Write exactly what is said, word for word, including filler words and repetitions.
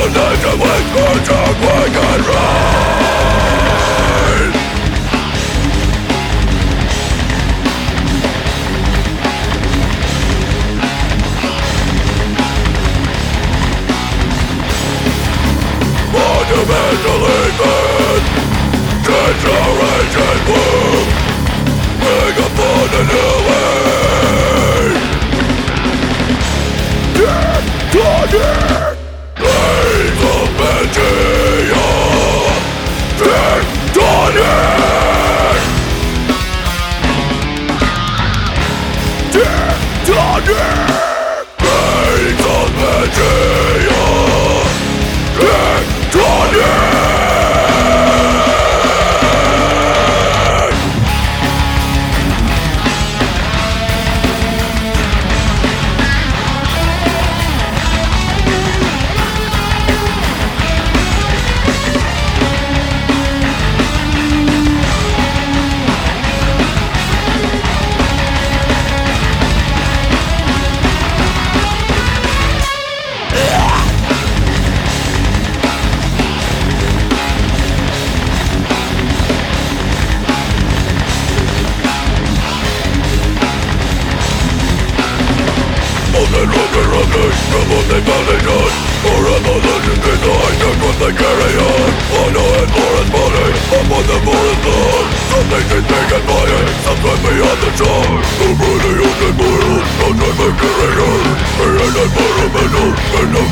Nation with future quick and right. Fundamental event, generation move, bring upon a new age. Tectonic, days of Pangea. Tectonic, tectonic, days of Pangea. Tectonic. Rocket, rocket, rocket, from what they foundation. Forever legends behind, that's what they carry on. On a head for its body, upon the forest lawn. Some things is big and mighty, sometimes beyond the shore. The brilliant and mortal, sometimes the creator. Created for a middle, and the